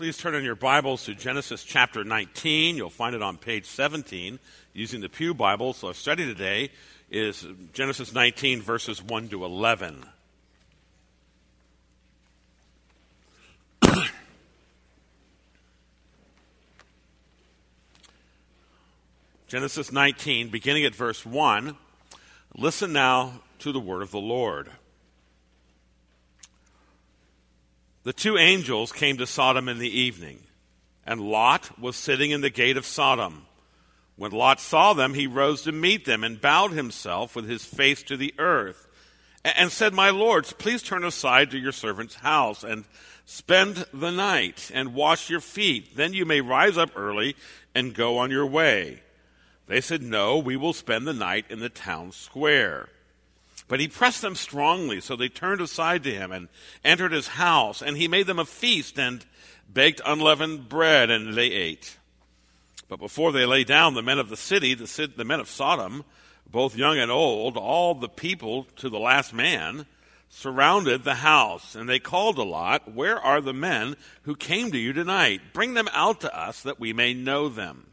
Please turn in your Bibles to Genesis chapter 19. You'll find it on page 17 using the Pew Bible. So our study today is Genesis 19, verses 1 to 11. Genesis 19, beginning at verse 1. Listen now to the word of the Lord. The two angels came to Sodom in the evening, and Lot was sitting in the gate of Sodom. When Lot saw them, he rose to meet them and bowed himself with his face to the earth and said, "My lords, please turn aside to your servant's house and spend the night and wash your feet. Then you may rise up early and go on your way." They said, "No, we will spend the night in the town square." But he pressed them strongly, so they turned aside to him and entered his house. And he made them a feast and baked unleavened bread, and they ate. But before they lay down, the men of the city, the men of Sodom, both young and old, all the people to the last man, surrounded the house. And they called to Lot, "Where are the men who came to you tonight? Bring them out to us that we may know them."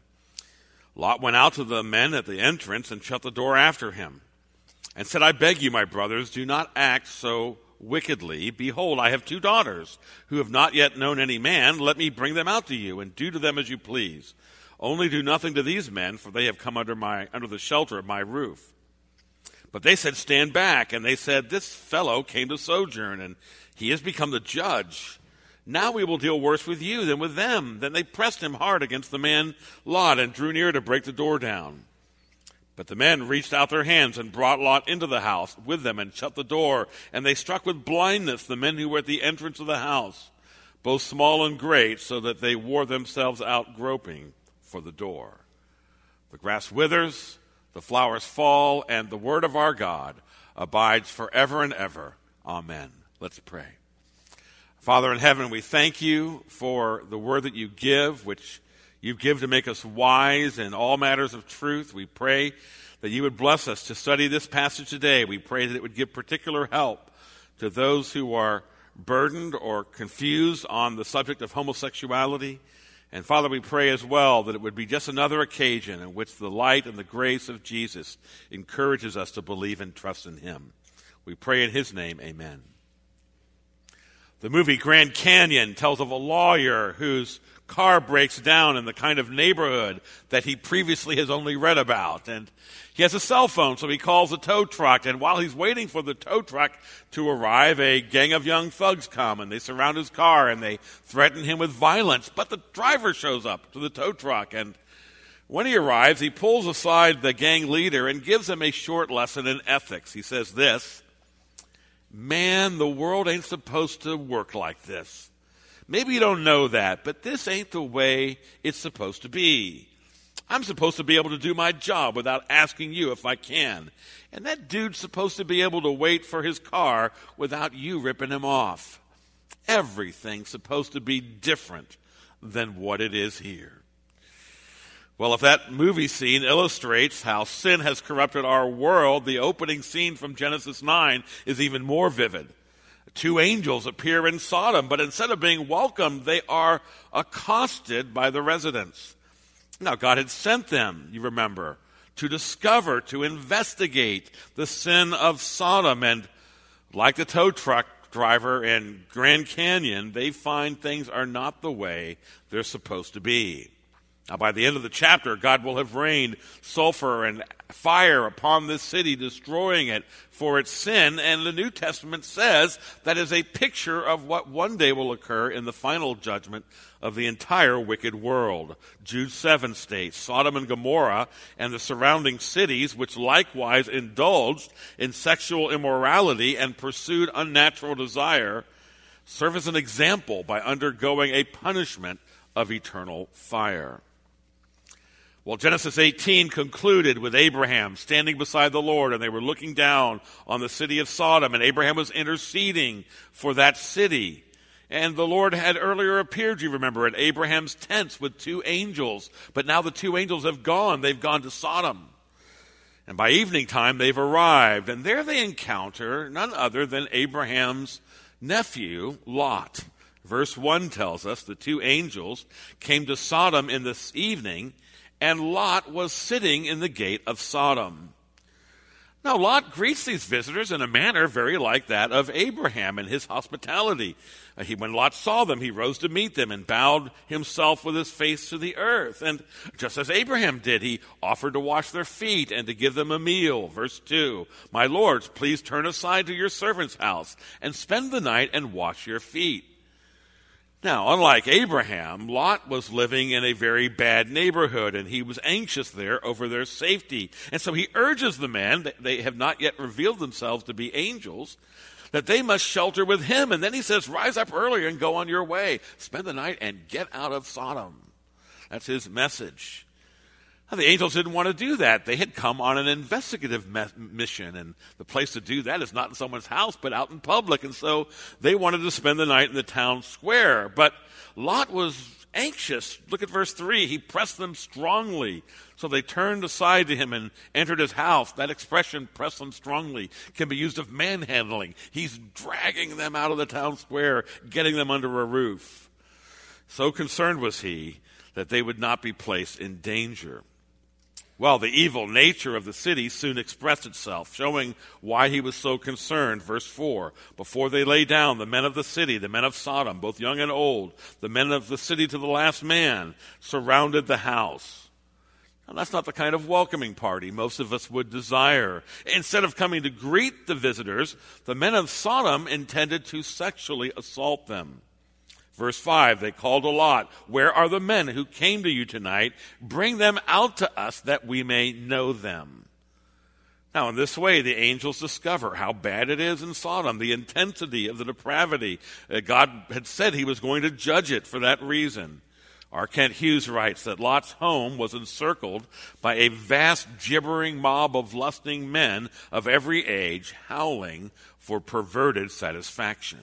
Lot went out to the men at the entrance and shut the door after him, and said, "I beg you, my brothers, do not act so wickedly. Behold, I have two daughters who have not yet known any man. Let me bring them out to you, and do to them as you please. Only do nothing to these men, for they have come under the shelter of my roof." But they said, "Stand back." And they said, "This fellow came to sojourn, and he has become the judge. Now we will deal worse with you than with them." Then they pressed him hard against the man Lot, and drew near to break the door down. But the men reached out their hands and brought Lot into the house with them and shut the door. And they struck with blindness the men who were at the entrance of the house, both small and great, so that they wore themselves out groping for the door. The grass withers, the flowers fall, and the word of our God abides forever and ever. Amen. Let's pray. Father in heaven, we thank you for the word that you give, which you give to make us wise in all matters of truth. We pray that you would bless us to study this passage today. We pray that it would give particular help to those who are burdened or confused on the subject of homosexuality. And Father, we pray as well that it would be just another occasion in which the light and the grace of Jesus encourages us to believe and trust in him. We pray in his name, amen. The movie Grand Canyon tells of a lawyer whose car breaks down in the kind of neighborhood that he previously has only read about. And he has a cell phone, so he calls a tow truck. And while he's waiting for the tow truck to arrive, a gang of young thugs come, and they surround his car, and they threaten him with violence. But the driver shows up to the tow truck, and when he arrives, he pulls aside the gang leader and gives him a short lesson in ethics. He says this: "Man, the world ain't supposed to work like this. Maybe you don't know that, but this ain't the way it's supposed to be. I'm supposed to be able to do my job without asking you if I can. And that dude's supposed to be able to wait for his car without you ripping him off. Everything's supposed to be different than what it is here." Well, if that movie scene illustrates how sin has corrupted our world, the opening scene from Genesis 9 is even more vivid. Two angels appear in Sodom, but instead of being welcomed, they are accosted by the residents. Now, God had sent them, you remember, to discover, to investigate the sin of Sodom. And like the tow truck driver in Grand Canyon, they find things are not the way they're supposed to be. Now, by the end of the chapter, God will have rained sulfur and fire upon this city, destroying it for its sin. And the New Testament says that is a picture of what one day will occur in the final judgment of the entire wicked world. Jude 7 states, "Sodom and Gomorrah and the surrounding cities, which likewise indulged in sexual immorality and pursued unnatural desire, serve as an example by undergoing a punishment of eternal fire." Well, Genesis 18 concluded with Abraham standing beside the Lord, and they were looking down on the city of Sodom, and Abraham was interceding for that city. And the Lord had earlier appeared, you remember, at Abraham's tents with two angels. But now the two angels have gone. They've gone to Sodom. And by evening time, they've arrived. And there they encounter none other than Abraham's nephew, Lot. Verse 1 tells us the two angels came to Sodom in this evening, and Lot was sitting in the gate of Sodom. Now, Lot greets these visitors in a manner very like that of Abraham in his hospitality. When Lot saw them, he rose to meet them and bowed himself with his face to the earth. And just as Abraham did, he offered to wash their feet and to give them a meal. Verse 2, "My lords, please turn aside to your servant's house and spend the night and wash your feet." Now, unlike Abraham, Lot was living in a very bad neighborhood, and he was anxious there over their safety. And so he urges the men, they have not yet revealed themselves to be angels, that they must shelter with him. And then he says, rise up earlier and go on your way. Spend the night and get out of Sodom. That's his message. Now, the angels didn't want to do that. They had come on an investigative mission, and the place to do that is not in someone's house, but out in public. And so they wanted to spend the night in the town square. But Lot was anxious. Look at verse 3. He pressed them strongly. So they turned aside to him and entered his house. That expression, press them strongly, can be used of manhandling. He's dragging them out of the town square, getting them under a roof. So concerned was he that they would not be placed in danger. Well, the evil nature of the city soon expressed itself, showing why he was so concerned. Verse 4, before they lay down, the men of the city, the men of Sodom, both young and old, the men of the city to the last man, surrounded the house. Now, that's not the kind of welcoming party most of us would desire. Instead of coming to greet the visitors, the men of Sodom intended to sexually assault them. Verse 5, they called to Lot, "Where are the men who came to you tonight? Bring them out to us that we may know them." Now, in this way, the angels discover how bad it is in Sodom, the intensity of the depravity. God had said he was going to judge it for that reason. R. Kent Hughes writes that Lot's home was encircled by a vast gibbering mob of lusting men of every age, howling for perverted satisfaction.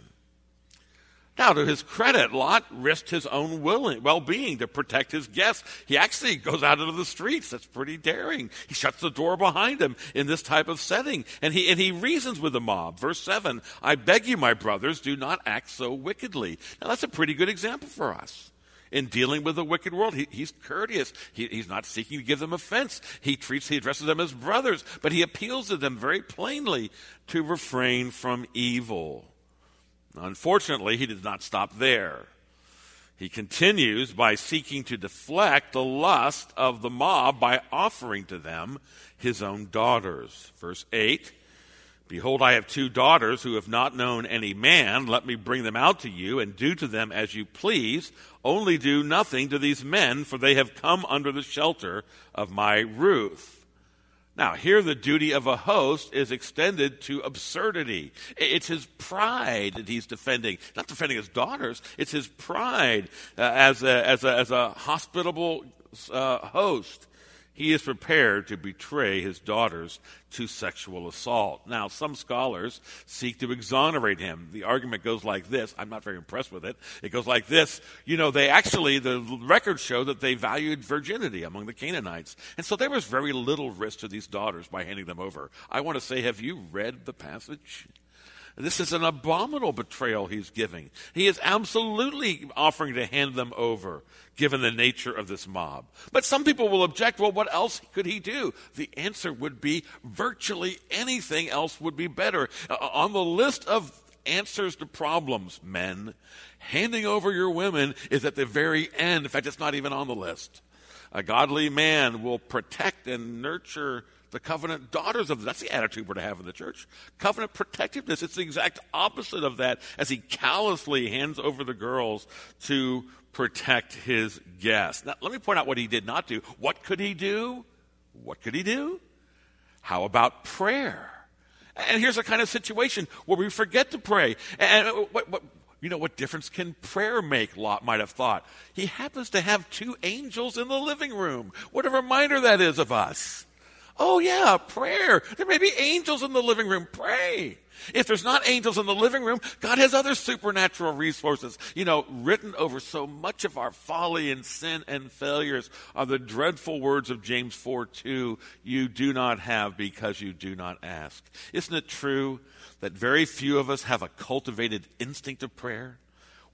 Now, to his credit, Lot risked his own well-being to protect his guests. He actually goes out into the streets. That's pretty daring. He shuts the door behind him in this type of setting. And he reasons with the mob. Verse 7, "I beg you, my brothers, do not act so wickedly." Now, that's a pretty good example for us. In dealing with the wicked world, he's courteous. He's not seeking to give them offense. He addresses them as brothers, but he appeals to them very plainly to refrain from evil. Unfortunately, he did not stop there. He continues by seeking to deflect the lust of the mob by offering to them his own daughters. Verse 8, "Behold, I have 2 daughters who have not known any man. Let me bring them out to you and do to them as you please. Only do nothing to these men, for they have come under the shelter of my roof." Now, here the duty of a host is extended to absurdity. It's his pride that he's defending. Not defending his daughters. It's his pride as a hospitable host. He is prepared to betray his daughters to sexual assault. Now, some scholars seek to exonerate him. The argument goes like this. I'm not very impressed with it. It goes like this. The records show that they valued virginity among the Canaanites. And so there was very little risk to these daughters by handing them over. I want to say, have you read the passage? This is an abominable betrayal he's giving. He is absolutely offering to hand them over, given the nature of this mob. But some people will object, well, what else could he do? The answer would be virtually anything else would be better. On the list of answers to problems, men, handing over your women is at the very end. In fact, it's not even on the list. A godly man will protect and nurture the covenant daughters of them. That's the attitude we're to have in the church. Covenant protectiveness. It's the exact opposite of that as he callously hands over the girls to protect his guests. Now, let me point out what he did not do. What could he do? What could he do? How about prayer? And here's a kind of situation where we forget to pray. And what difference can prayer make, Lot might have thought. He happens to have 2 angels in the living room. What a reminder that is of us. Oh, yeah, prayer. There may be angels in the living room. Pray. If there's not angels in the living room, God has other supernatural resources. Written over so much of our folly and sin and failures are the dreadful words of James 4:2, "You do not have because you do not ask." Isn't it true that very few of us have a cultivated instinct of prayer?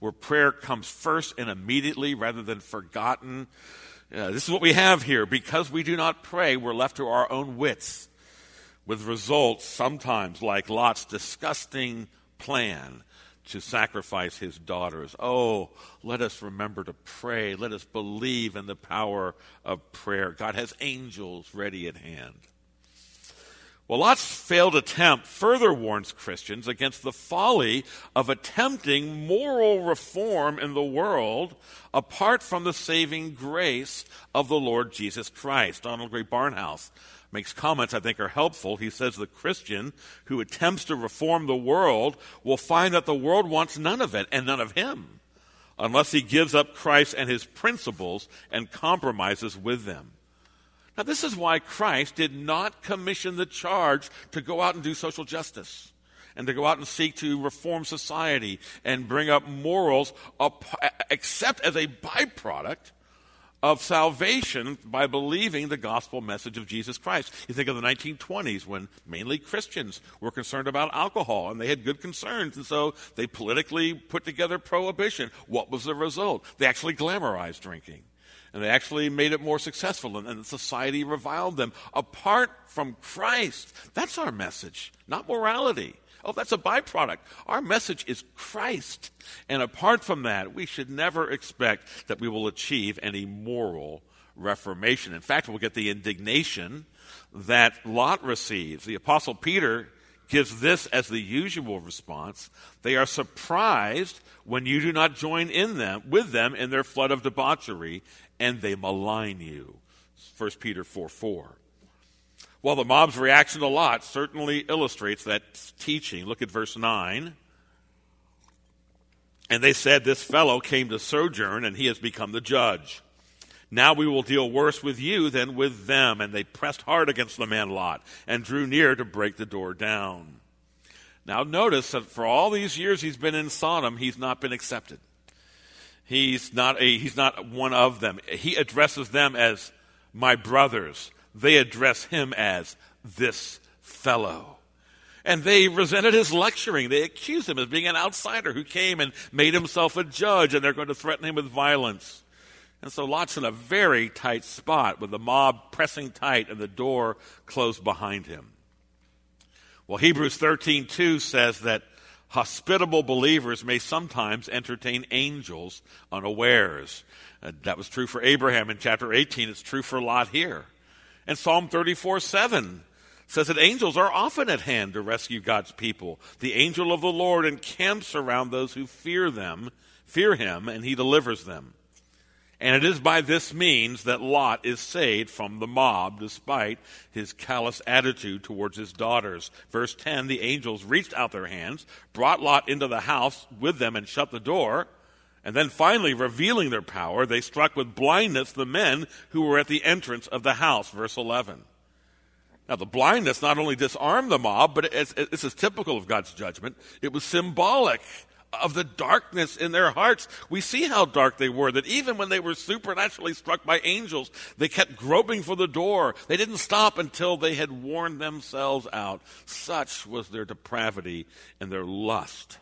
where prayer comes first and immediately rather than forgotten. This is what we have here. Because we do not pray, we're left to our own wits, with results sometimes like Lot's disgusting plan to sacrifice his daughters. Oh, let us remember to pray. Let us believe in the power of prayer. God has angels ready at hand. Well, Lot's failed attempt further warns Christians against the folly of attempting moral reform in the world apart from the saving grace of the Lord Jesus Christ. Donald Gray Barnhouse makes comments I think are helpful. He says the Christian who attempts to reform the world will find that the world wants none of it and none of him unless he gives up Christ and his principles and compromises with them. Now, this is why Christ did not commission the charge to go out and do social justice and to go out and seek to reform society and bring up morals except as a byproduct of salvation by believing the gospel message of Jesus Christ. You think of the 1920s when mainly Christians were concerned about alcohol, and they had good concerns, and so they politically put together prohibition. What was the result? They actually glamorized drinking. And they actually made it more successful, and society reviled them. Apart from Christ, that's our message, not morality. Oh, that's a byproduct. Our message is Christ. And apart from that, we should never expect that we will achieve any moral reformation. In fact, we'll get the indignation that Lot receives. The Apostle Peter gives this as the usual response. They are surprised when you do not join with them in their flood of debauchery, and they malign you. 1 Peter 4:4. Well, the mob's reaction to Lot certainly illustrates that teaching. Look at verse 9. And they said, this fellow came to sojourn, and he has become the judge. Now we will deal worse with you than with them. And they pressed hard against the man Lot and drew near to break the door down. Now notice that for all these years he's been in Sodom, he's not been accepted. He's not one of them. He addresses them as my brothers. They address him as this fellow. And they resented his lecturing. They accused him of being an outsider who came and made himself a judge, and they're going to threaten him with violence. And so Lot's in a very tight spot with the mob pressing tight and the door closed behind him. Well, Hebrews 13:2 says that hospitable believers may sometimes entertain angels unawares. That was true for Abraham in chapter 18. It's true for Lot here. And Psalm 34:7 says that angels are often at hand to rescue God's people. The angel of the Lord encamps around those who fear him, and he delivers them. And it is by this means that Lot is saved from the mob, despite his callous attitude towards his daughters. Verse 10, the angels reached out their hands, brought Lot into the house with them, and shut the door. And then finally, revealing their power, they struck with blindness the men who were at the entrance of the house. Verse 11. Now, the blindness not only disarmed the mob, but this is typical of God's judgment. It was symbolic of the darkness in their hearts. We see how dark they were, that even when they were supernaturally struck by angels, they kept groping for the door. They didn't stop until they had worn themselves out. Such was their depravity and their lust.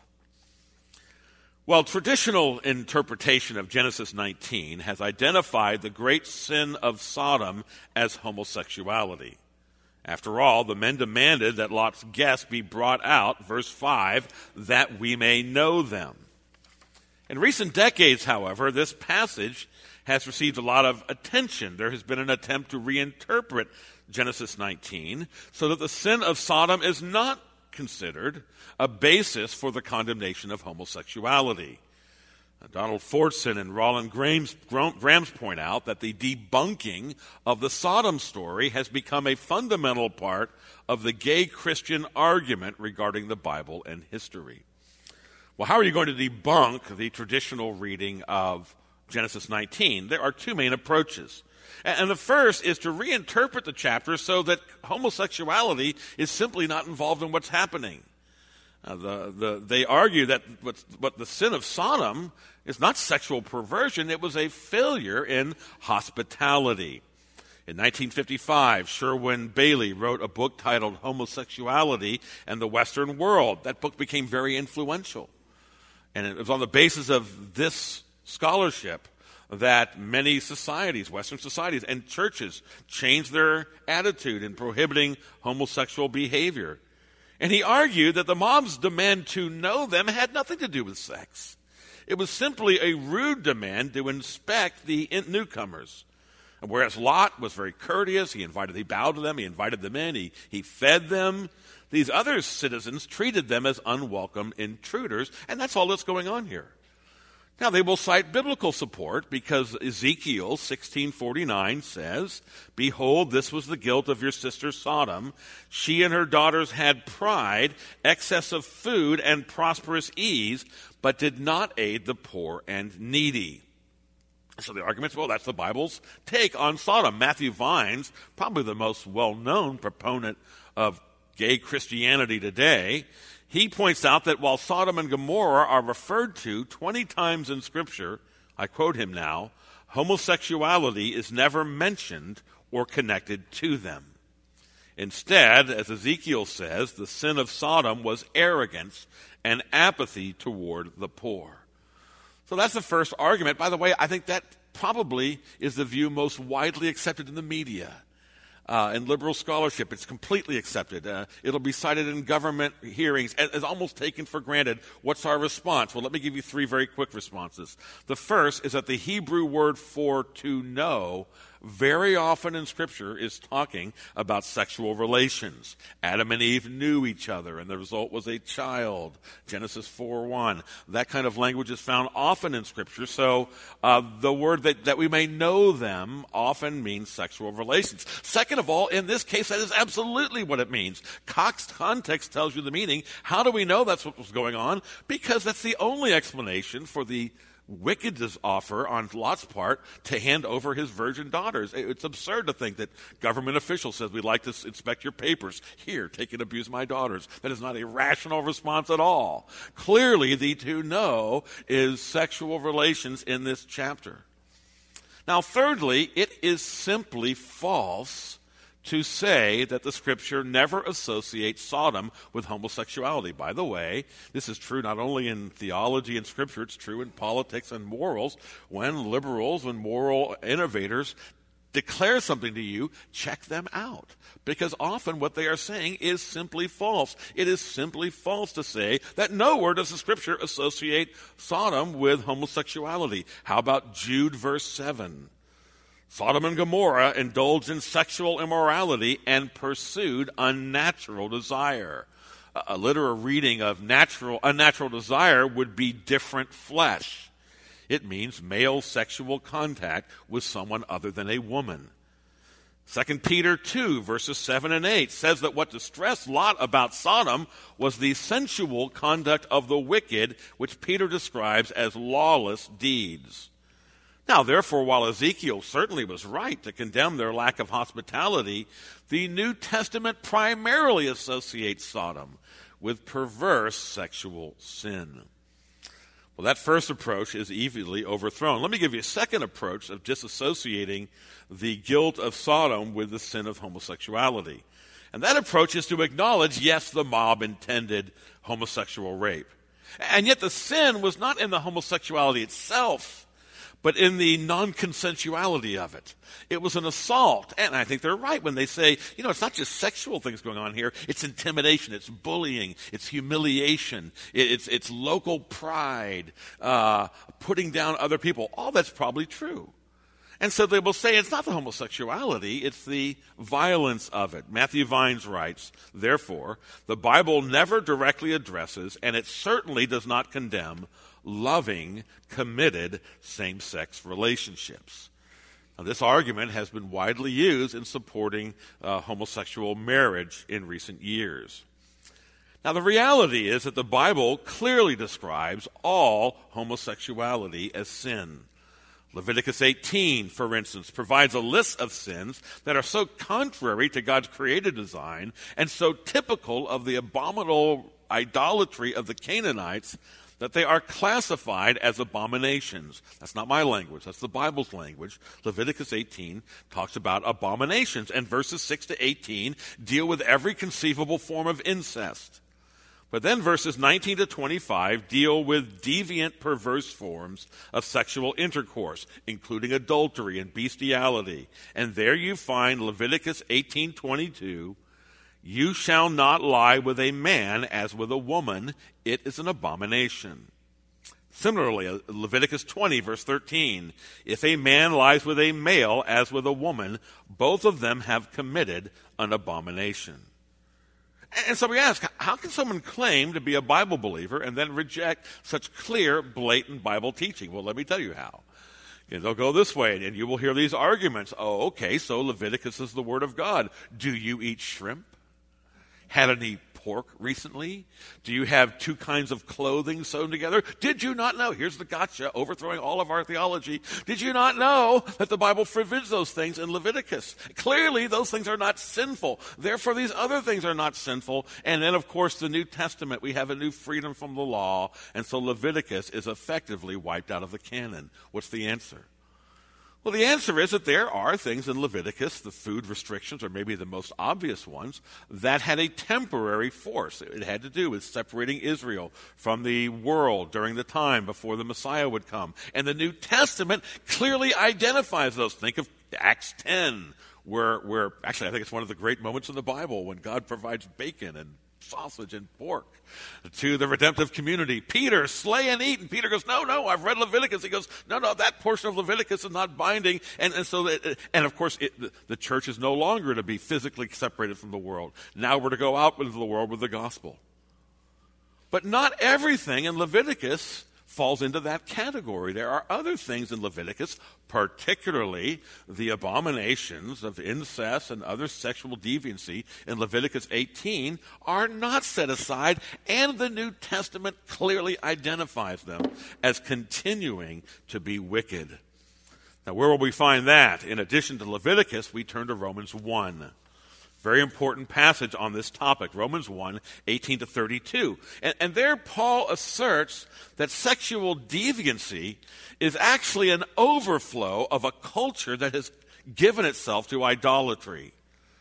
Well, traditional interpretation of Genesis 19 has identified the great sin of Sodom as homosexuality. After all, the men demanded that Lot's guests be brought out, verse 5, that we may know them. In recent decades, however, this passage has received a lot of attention. There has been an attempt to reinterpret Genesis 19 so that the sin of Sodom is not considered a basis for the condemnation of homosexuality. Donald Fortson and Roland Grams point out that the debunking of the Sodom story has become a fundamental part of the gay Christian argument regarding the Bible and history. Well, how are you going to debunk the traditional reading of Genesis 19? There are two main approaches. And the first is to reinterpret the chapter so that homosexuality is simply not involved in what's happening. They argue that what the sin of Sodom is not sexual perversion, it was a failure in hospitality. In 1955, Sherwin Bailey wrote a book titled Homosexuality and the Western World. That book became very influential. And it was on the basis of this scholarship that many societies, Western societies and churches, changed their attitude in prohibiting homosexual behavior. And he argued that the mob's demand to know them had nothing to do with sex. It was simply a rude demand to inspect the newcomers. And whereas Lot was very courteous, he bowed to them, he invited them in, he fed them, these other citizens treated them as unwelcome intruders, and that's all that's going on here. Now, they will cite biblical support because Ezekiel 16:49 says, "Behold, this was the guilt of your sister Sodom. She and her daughters had pride, excess of food, and prosperous ease, but did not aid the poor and needy." So the argument's, well, that's the Bible's take on Sodom. Matthew Vines, probably the most well-known proponent of gay Christianity today, he points out that while Sodom and Gomorrah are referred to 20 times in Scripture, I quote him now, homosexuality is never mentioned or connected to them. Instead, as Ezekiel says, the sin of Sodom was arrogance and apathy toward the poor. So that's the first argument. By the way, I think that probably is the view most widely accepted in the media. In liberal scholarship, it's completely accepted. It'll be cited in government hearings as almost taken for granted. What's our response? Well, let me give you three very quick responses. The first is that the Hebrew word for to know very often in Scripture is talking about sexual relations. Adam and Eve knew each other, and the result was a child. Genesis 4:1. That kind of language is found often in Scripture, so the word that we may know them often means sexual relations. Second of all, in this case, that is absolutely what it means. Cox context tells you the meaning. How do we know that's what was going on? Because that's the only explanation for the wickedness offer on Lot's part to hand over his virgin daughters. It's absurd to think that government officials says, we'd like to inspect your papers. Here, take and abuse my daughters. That is not a rational response at all. Clearly, the to know is sexual relations in this chapter. Now, thirdly, it is simply false to say that the Scripture never associates Sodom with homosexuality. By the way, this is true not only in theology and Scripture, it's true in politics and morals. When liberals and moral innovators declare something to you, check them out. Because often what they are saying is simply false. It is simply false to say that nowhere does the Scripture associate Sodom with homosexuality. How about Jude verse 7? Sodom and Gomorrah indulged in sexual immorality and pursued unnatural desire. A literal reading of unnatural desire would be different flesh. It means male sexual contact with someone other than a woman. 2 Peter 2, verses 7 and 8 says that what distressed Lot about Sodom was the sensual conduct of the wicked, which Peter describes as lawless deeds. Now, therefore, while Ezekiel certainly was right to condemn their lack of hospitality, the New Testament primarily associates Sodom with perverse sexual sin. Well, that first approach is easily overthrown. Let me give you a second approach of disassociating the guilt of Sodom with the sin of homosexuality. And that approach is to acknowledge, yes, the mob intended homosexual rape. And yet the sin was not in the homosexuality itself, but in the non-consensuality of it. It was an assault. And I think they're right when they say, it's not just sexual things going on here. It's intimidation. It's bullying. It's humiliation. It's local pride, putting down other people. All that's probably true. And so they will say it's not the homosexuality, it's the violence of it. Matthew Vines writes, therefore, the Bible never directly addresses, and it certainly does not condemn, loving, committed same-sex relationships. Now, this argument has been widely used in supporting homosexual marriage in recent years. Now, the reality is that the Bible clearly describes all homosexuality as sin. Leviticus 18, for instance, provides a list of sins that are so contrary to God's created design and so typical of the abominable idolatry of the Canaanites that they are classified as abominations. That's not my language. That's the Bible's language. Leviticus 18 talks about abominations, and verses 6 to 18 deal with every conceivable form of incest. But then verses 19 to 25 deal with deviant, perverse forms of sexual intercourse, including adultery and bestiality. And there you find Leviticus 18:22, "You shall not lie with a man as with a woman. It is an abomination." Similarly, Leviticus 20, verse 13, "If a man lies with a male as with a woman, both of them have committed an abomination." And so we ask, how can someone claim to be a Bible believer and then reject such clear, blatant Bible teaching? Well, let me tell you how. They'll go this way, and you will hear these arguments. Oh, okay, so Leviticus is the Word of God. Do you eat shrimp? Had any pork recently? Do you have two kinds of clothing sewn together? Did you not know? Here's the gotcha, overthrowing all of our theology. Did you not know that the Bible forbids those things in Leviticus? Clearly, those things are not sinful. Therefore, these other things are not sinful. And then, of course, the New Testament, we have a new freedom from the law. And so Leviticus is effectively wiped out of the canon. What's the answer? Well, the answer is that there are things in Leviticus, the food restrictions, or maybe the most obvious ones, that had a temporary force. It had to do with separating Israel from the world during the time before the Messiah would come. And the New Testament clearly identifies those. Think of Acts 10, where actually I think it's one of the great moments in the Bible when God provides bacon and sausage and pork to the redemptive community. Peter, slay and eat. And Peter goes, no, I've read Leviticus. He goes, no, that portion of Leviticus is not binding. And of course, the church is no longer to be physically separated from the world. Now we're to go out into the world with the gospel. But not everything in Leviticus falls into that category. There are other things in Leviticus, particularly the abominations of incest and other sexual deviancy in Leviticus 18, are not set aside, and the New Testament clearly identifies them as continuing to be wicked. Now, where will we find that? In addition to Leviticus, we turn to Romans 1. Very important passage on this topic, Romans 1, 18 to 32. And there Paul asserts that sexual deviancy is actually an overflow of a culture that has given itself to idolatry.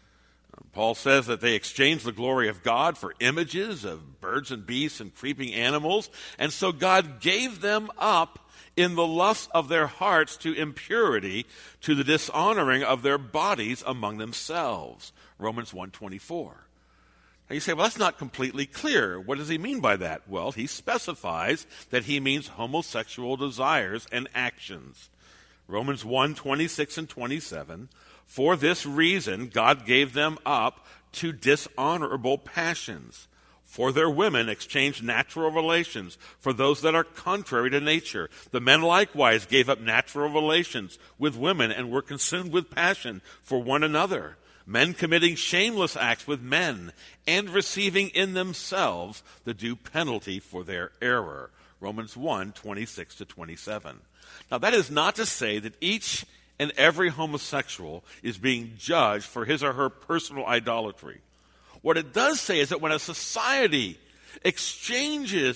Paul says that they exchanged the glory of God for images of birds and beasts and creeping animals, and so God gave them up in the lust of their hearts to impurity, to the dishonoring of their bodies among themselves. Romans 1:24. Now you say, well, that's not completely clear. What does he mean by that? Well, he specifies that he means homosexual desires and actions. Romans 1:26 and 27. For this reason, God gave them up to dishonorable passions. For their women exchanged natural relations for those that are contrary to nature. The men likewise gave up natural relations with women and were consumed with passion for one another. Men committing shameless acts with men and receiving in themselves the due penalty for their error. Romans 1:26 to 27. Now that is not to say that each and every homosexual is being judged for his or her personal idolatry. What it does say is that when a society exchanges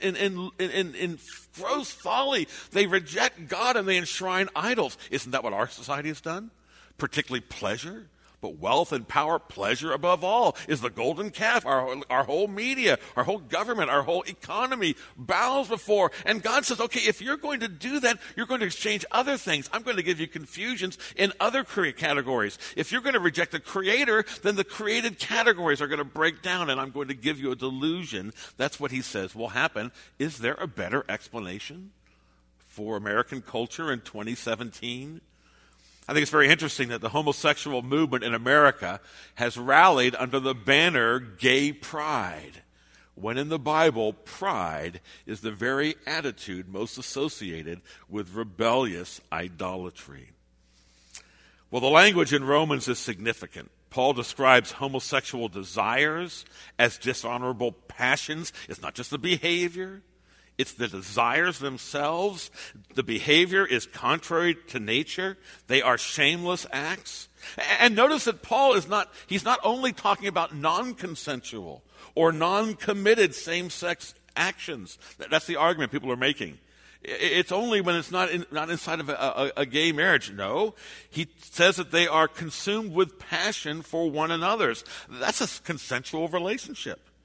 in gross folly, they reject God and they enshrine idols. Isn't that what our society has done? Particularly pleasure, but wealth and power, pleasure above all, is the golden calf. Our whole media, our whole government, our whole economy bows before. And God says, okay, if you're going to do that, you're going to exchange other things. I'm going to give you confusions in other categories. If you're going to reject the Creator, then the created categories are going to break down, and I'm going to give you a delusion. That's what he says will happen. Is there a better explanation for American culture in 2017? I think it's very interesting that the homosexual movement in America has rallied under the banner gay pride, when in the Bible, pride is the very attitude most associated with rebellious idolatry. Well, the language in Romans is significant. Paul describes homosexual desires as dishonorable passions. It's not just the behavior. It's the desires themselves. The behavior is contrary to nature. They are shameless acts. And notice that Paul he's not only talking about non-consensual or non-committed same-sex actions. That's the argument people are making. It's only when it's not inside of a gay marriage. No, he says that they are consumed with passion for one another. That's a consensual relationship.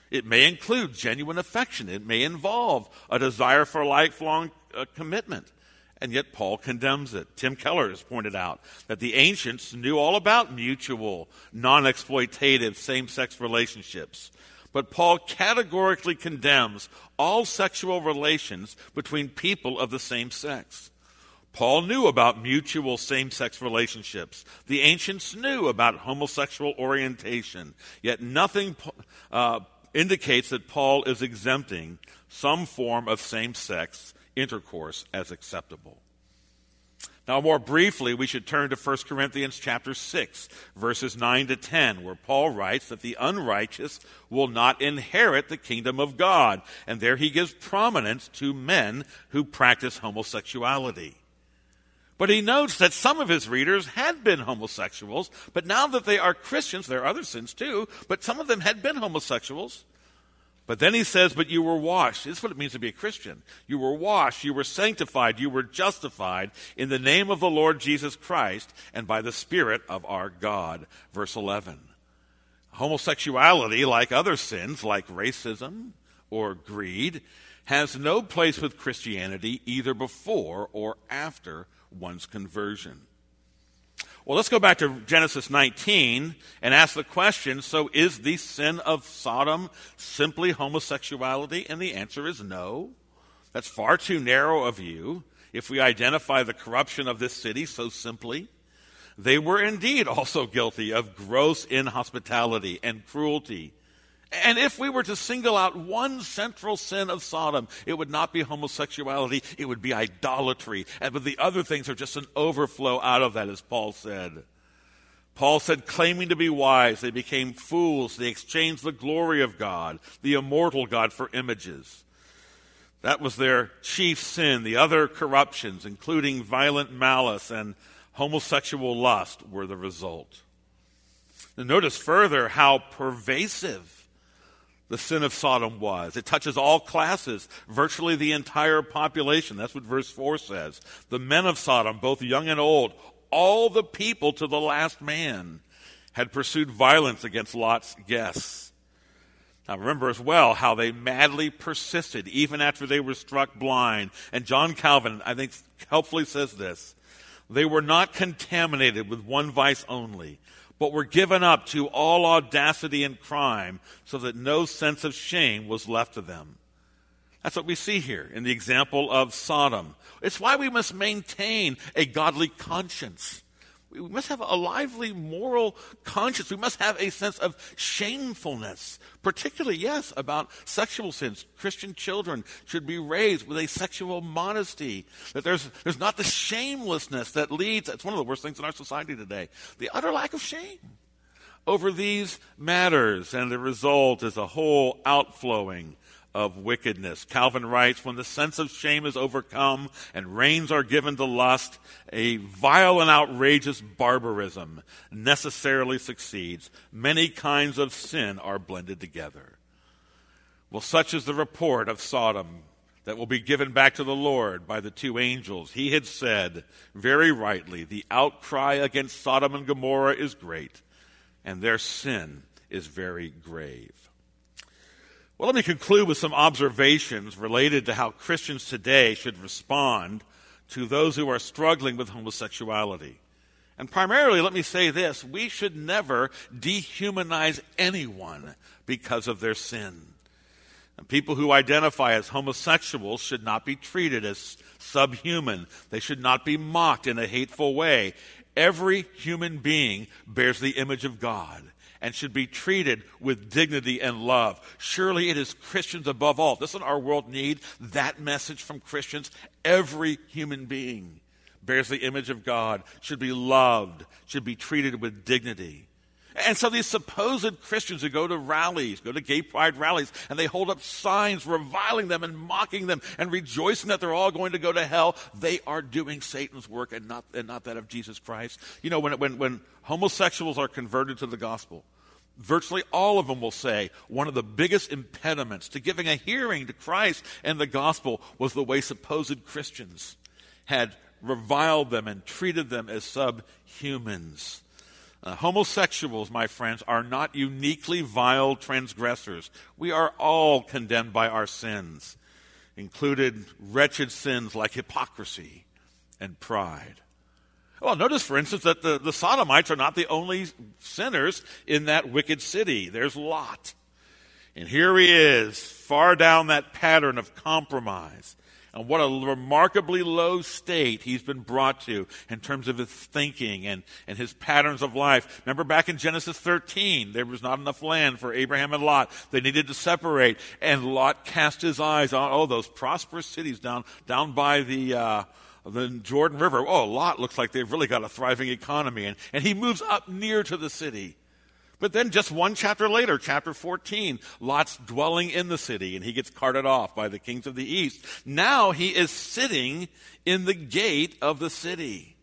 It may include genuine affection. It may involve a desire for lifelong commitment. And yet Paul condemns it. Tim Keller has pointed out that the ancients knew all about mutual, non-exploitative same-sex relationships. But Paul categorically condemns all sexual relations between people of the same sex. Paul knew about mutual same-sex relationships. The ancients knew about homosexual orientation. Yet nothing indicates that Paul is exempting some form of same-sex intercourse as acceptable. Now, more briefly, we should turn to 1 Corinthians chapter 6, verses 9 to 10, where Paul writes that the unrighteous will not inherit the kingdom of God. And there he gives prominence to men who practice homosexuality. But he notes that some of his readers had been homosexuals, but now that they are Christians, there are other sins too, but some of them had been homosexuals. But then he says, but you were washed. This is what it means to be a Christian. You were washed, you were sanctified, you were justified in the name of the Lord Jesus Christ and by the Spirit of our God. Verse 11. Homosexuality, like other sins, like racism or greed, has no place with Christianity either before or after one's conversion. Well, let's go back to Genesis 19 and ask the question, so is the sin of Sodom simply homosexuality? And the answer is no. That's far too narrow a view if we identify the corruption of this city so simply. They were indeed also guilty of gross inhospitality and cruelty. And if we were to single out one central sin of Sodom, it would not be homosexuality, it would be idolatry. But the other things are just an overflow out of that, as Paul said. Paul said, claiming to be wise, they became fools. They exchanged the glory of God, the immortal God, for images. That was their chief sin. The other corruptions, including violent malice and homosexual lust, were the result. Now, notice further how pervasive the sin of Sodom was. It touches all classes, virtually the entire population. That's what verse 4 says. The men of Sodom, both young and old, all the people to the last man, had pursued violence against Lot's guests. Now remember as well how they madly persisted even after they were struck blind. And John Calvin, I think, helpfully says this. They were not contaminated with one vice only, but were given up to all audacity and crime so that no sense of shame was left to them. That's what we see here in the example of Sodom. It's why we must maintain a godly conscience. We must have a lively moral conscience. We must have a sense of shamefulness, particularly, yes, about sexual sins. Christian children should be raised with a sexual modesty, that there's not the shamelessness that leads, it's one of the worst things in our society today, the utter lack of shame over these matters, and the result is a whole outflowing of wickedness. Calvin writes, when the sense of shame is overcome and reins are given to lust, a vile and outrageous barbarism necessarily succeeds. Many kinds of sin are blended together. Well, such is the report of Sodom that will be given back to the Lord by the two angels. He had said, very rightly, the outcry against Sodom and Gomorrah is great, and their sin is very grave. Well, let me conclude with some observations related to how Christians today should respond to those who are struggling with homosexuality. And primarily, let me say this, we should never dehumanize anyone because of their sin. And people who identify as homosexuals should not be treated as subhuman. They should not be mocked in a hateful way. Every human being bears the image of God and should be treated with dignity and love. Surely it is Christians above all. Doesn't our world need that message from Christians? Every human being bears the image of God, should be loved, should be treated with dignity. And so these supposed Christians who go to rallies, go to gay pride rallies, and they hold up signs reviling them and mocking them and rejoicing that they're all going to go to hell, they are doing Satan's work and not that of Jesus Christ. You know, when homosexuals are converted to the gospel, virtually all of them will say one of the biggest impediments to giving a hearing to Christ and the gospel was the way supposed Christians had reviled them and treated them as subhumans. Homosexuals, my friends, are not uniquely vile transgressors. We are all condemned by our sins, included wretched sins like hypocrisy and pride. Well, notice, for instance, that the Sodomites are not the only sinners in that wicked city. There's Lot. And here he is, far down that pattern of compromise. And what a remarkably low state he's been brought to in terms of his thinking and his patterns of life. Remember back in Genesis 13, there was not enough land for Abraham and Lot. They needed to separate. And Lot cast his eyes on, those prosperous cities down by the Jordan River. Oh, Lot looks like they've really got a thriving economy. And he moves up near to the city. But then just one chapter later, chapter 14, Lot's dwelling in the city, and he gets carted off by the kings of the east. Now he is sitting in the gate of the city.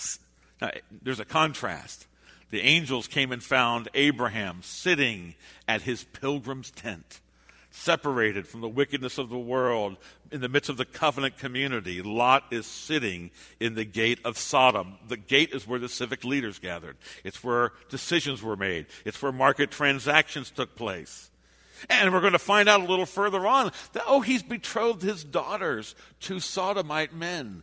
Now, there's a contrast. The angels came and found Abraham sitting at his pilgrim's tent, separated from the wickedness of the world, in the midst of the covenant community. Lot is sitting in the gate of Sodom. The gate is where the civic leaders gathered. It's where decisions were made. It's where market transactions took place. And we're going to find out a little further on that, he's betrothed his daughters to Sodomite men.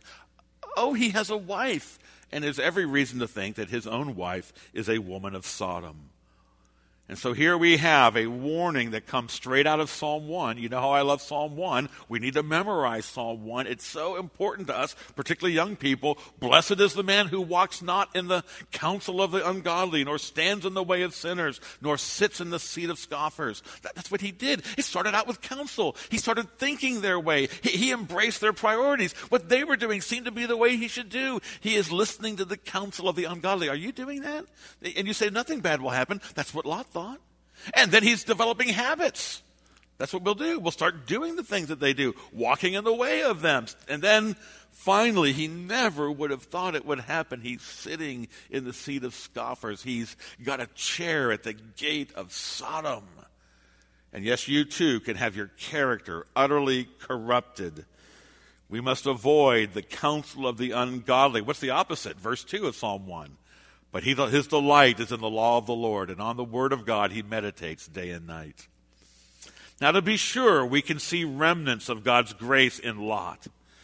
He has a wife. And there's every reason to think that his own wife is a woman of Sodom. And so here we have a warning that comes straight out of Psalm 1. You know how I love Psalm 1. We need to memorize Psalm 1. It's so important to us, particularly young people. Blessed is the man who walks not in the counsel of the ungodly, nor stands in the way of sinners, nor sits in the seat of scoffers. That's what he did. He started out with counsel. He started thinking their way. He embraced their priorities. What they were doing seemed to be the way he should do. He is listening to the counsel of the ungodly. Are you doing that? And you say nothing bad will happen. That's what Lot thought. And then he's developing habits. That's what we'll do. We'll start doing the things that they do, walking in the way of them. And then finally, he never would have thought it would happen. He's sitting in the seat of scoffers. He's got a chair at the gate of Sodom. And yes, you too can have your character utterly corrupted. We must avoid the counsel of the ungodly. What's the opposite? Verse 2 of Psalm 1. But his delight is in the law of the Lord, and on the word of God he meditates day and night. Now, to be sure, we can see remnants of God's grace in Lot.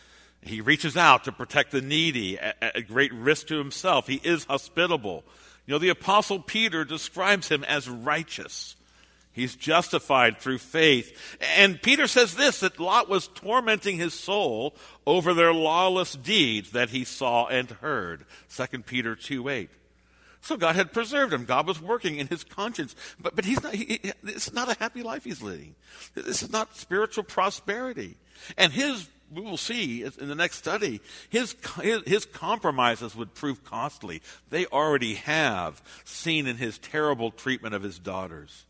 He reaches out to protect the needy at great risk to himself. He is hospitable. The Apostle Peter describes him as righteous. He's justified through faith. And Peter says this, that Lot was tormenting his soul over their lawless deeds that he saw and heard. 2 Peter 2:8. So God had preserved him. God was working in his conscience. But he's not. It's not a happy life he's leading. This is not spiritual prosperity. And we will see in the next study, his compromises would prove costly. They already have, seen in his terrible treatment of his daughters.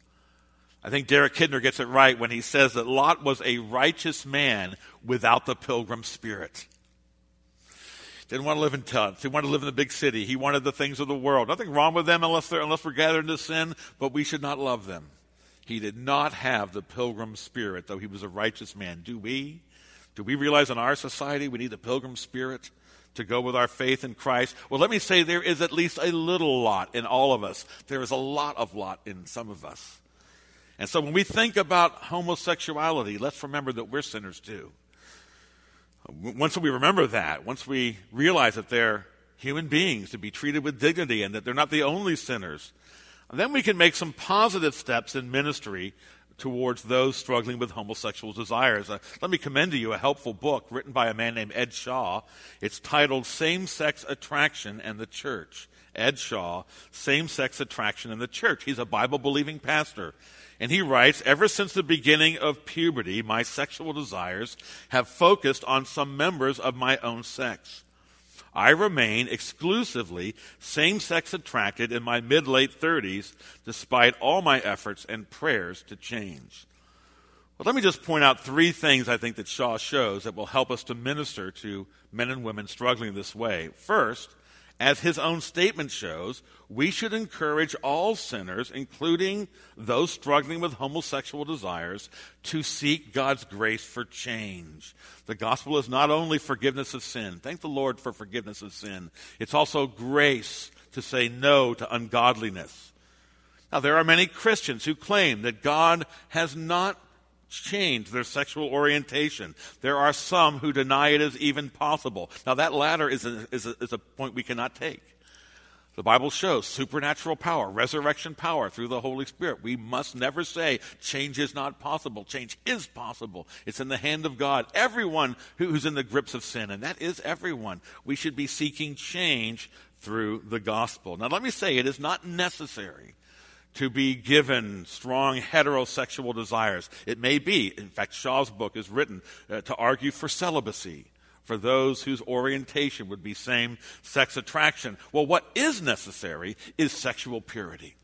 I think Derek Kidner gets it right when he says that Lot was a righteous man without the pilgrim spirit. Didn't want to live in tents. He wanted to live in the big city. He wanted the things of the world. Nothing wrong with them unless we're gathered into sin, but we should not love them. He did not have the pilgrim spirit, though he was a righteous man. Do we? Do we realize in our society we need the pilgrim spirit to go with our faith in Christ? Well, let me say there is at least a little Lot in all of us. There is a lot of Lot in some of us. And so when we think about homosexuality, let's remember that we're sinners too. Once we remember that, once we realize that they're human beings to be treated with dignity and that they're not the only sinners, then we can make some positive steps in ministry towards those struggling with homosexual desires. Let me commend to you a helpful book written by a man named Ed Shaw. It's titled Same-Sex Attraction and the Church. Ed Shaw, Same-Sex Attraction and the Church. He's a Bible-believing pastor. And he writes, ever since the beginning of puberty, my sexual desires have focused on some members of my own sex. I remain exclusively same-sex attracted in my mid-late 30s, despite all my efforts and prayers to change. Well, let me just point out three things I think that Shaw shows that will help us to minister to men and women struggling this way. First, As his own statement shows, we should encourage all sinners, including those struggling with homosexual desires, to seek God's grace for change. The gospel is not only forgiveness of sin. Thank the Lord for forgiveness of sin. It's also grace to say no to ungodliness. Now, there are many Christians who claim that God has not changed their sexual orientation. There are some who deny it is even possible. Now, that latter is a point we cannot take. The Bible shows supernatural power, resurrection power through the Holy Spirit. We must never say change is not possible. Change is possible. It's in the hand of God. Everyone who's in the grips of sin, and that is everyone, we should be seeking change through the gospel. Now, let me say, it is not necessary to be given strong heterosexual desires. It may be, in fact, Shaw's book is written to argue for celibacy, for those whose orientation would be same-sex attraction. Well, what is necessary is sexual purity.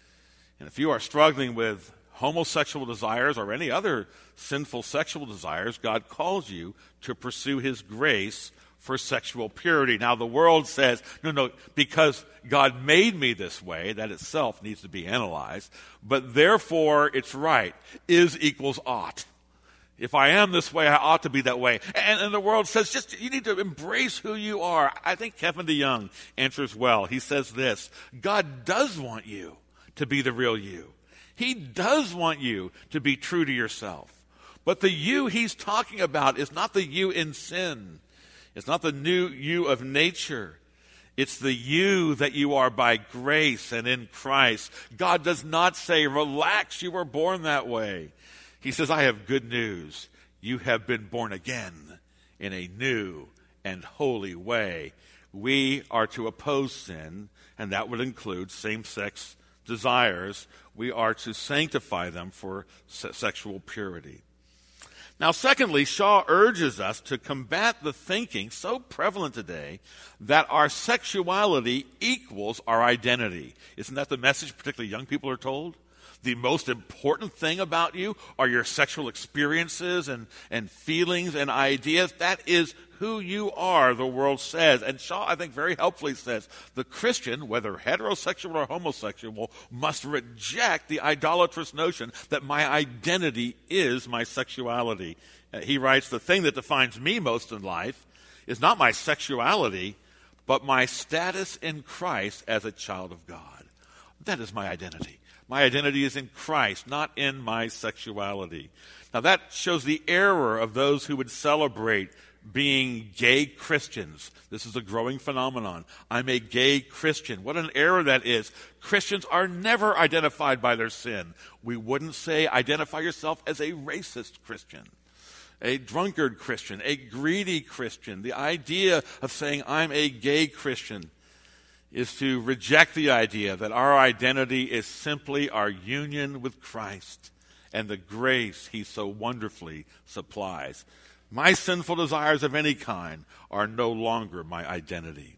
And if you are struggling with homosexual desires or any other sinful sexual desires, God calls you to pursue his grace for sexual purity. Now, the world says, no, because God made me this way, that itself needs to be analyzed, but therefore it's right. Is equals ought. If I am this way, I ought to be that way. And the world says, you need to embrace who you are. I think Kevin DeYoung answers well. He says this: God does want you to be the real you. He does want you to be true to yourself. But the you he's talking about is not the you in sin. It's not the new you of nature. It's the you that you are by grace and in Christ. God does not say, relax, you were born that way. He says, I have good news. You have been born again in a new and holy way. We are to oppose sin, and that would include same-sex desires. We are to sanctify them for sexual purity. Now, secondly, Shaw urges us to combat the thinking so prevalent today that our sexuality equals our identity. Isn't that the message particularly young people are told? The most important thing about you are your sexual experiences and feelings and ideas. That is who you are, the world says. And Shaw, I think, very helpfully says, the Christian, whether heterosexual or homosexual, must reject the idolatrous notion that my identity is my sexuality. He writes, the thing that defines me most in life is not my sexuality, but my status in Christ as a child of God. That is my identity. My identity is in Christ, not in my sexuality. Now that shows the error of those who would celebrate being gay Christians. This is a growing phenomenon. I'm a gay Christian. What an error that is. Christians are never identified by their sin. We wouldn't say identify yourself as a racist Christian, a drunkard Christian, a greedy Christian. The idea of saying I'm a gay Christian is to reject the idea that our identity is simply our union with Christ and the grace he so wonderfully supplies. My sinful desires of any kind are no longer my identity.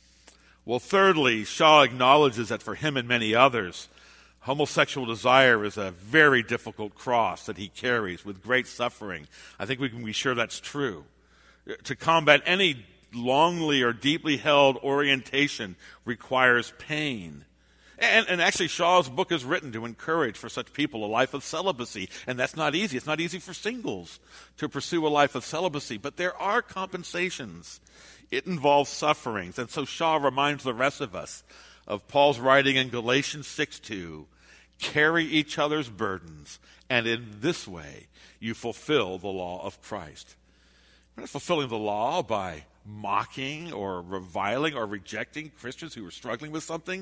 Well, thirdly, Shaw acknowledges that for him and many others, homosexual desire is a very difficult cross that he carries with great suffering. I think we can be sure that's true. To combat any longly or deeply held orientation requires pain. And actually, Shaw's book is written to encourage for such people a life of celibacy. And that's not easy. It's not easy for singles to pursue a life of celibacy. But there are compensations. It involves sufferings. And so Shaw reminds the rest of us of Paul's writing in Galatians 6:2, carry each other's burdens, and in this way you fulfill the law of Christ. We're not fulfilling the law by mocking or reviling or rejecting Christians who are struggling with something.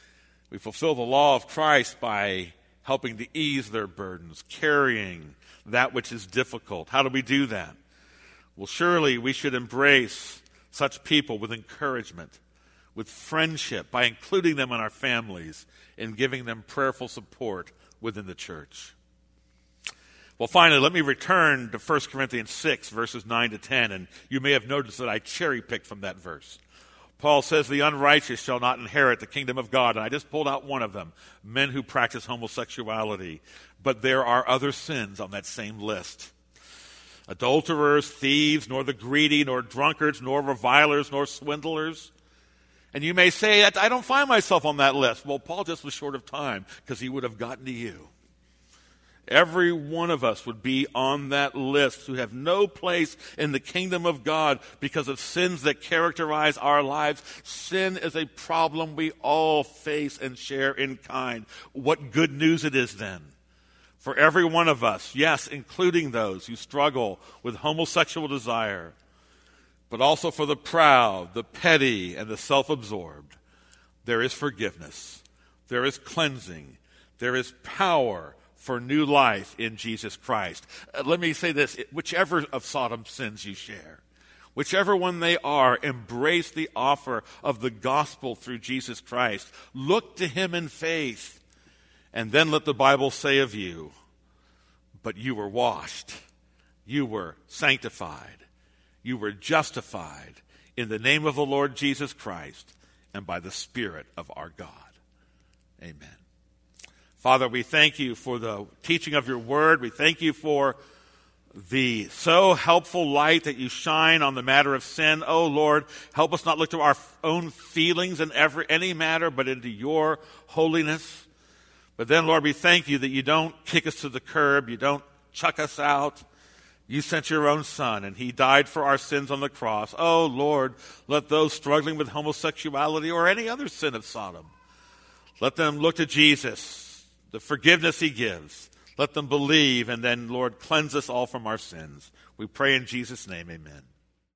We fulfill the law of Christ by helping to ease their burdens, carrying that which is difficult. How do we do that? Well, surely we should embrace such people with encouragement, with friendship, by including them in our families and giving them prayerful support within the church. Well, finally, let me return to 1 Corinthians 6, verses 9 to 10, and you may have noticed that I cherry-picked from that verse. Paul says, the unrighteous shall not inherit the kingdom of God, and I just pulled out one of them, men who practice homosexuality. But there are other sins on that same list. Adulterers, thieves, nor the greedy, nor drunkards, nor revilers, nor swindlers. And you may say, I don't find myself on that list. Well, Paul just was short of time because he would have gotten to you. Every one of us would be on that list who have no place in the kingdom of God because of sins that characterize our lives. Sin is a problem we all face and share in kind. What good news it is then for every one of us, yes, including those who struggle with homosexual desire, but also for the proud, the petty, and the self-absorbed. There is forgiveness. There is cleansing. There is power for new life in Jesus Christ. Let me say this, whichever of Sodom's sins you share, whichever one they are, embrace the offer of the gospel through Jesus Christ. Look to him in faith, and then let the Bible say of you, but you were washed, you were sanctified, you were justified in the name of the Lord Jesus Christ and by the Spirit of our God. Amen. Father, we thank you for the teaching of your word. We thank you for the so helpful light that you shine on the matter of sin. Oh, Lord, help us not look to our own feelings in any matter, but into your holiness. But then, Lord, we thank you that you don't kick us to the curb. You don't chuck us out. You sent your own Son, and he died for our sins on the cross. Oh, Lord, let those struggling with homosexuality or any other sin of Sodom, let them look to Jesus, the forgiveness he gives. Let them believe, and then, Lord, cleanse us all from our sins. We pray in Jesus' name, amen.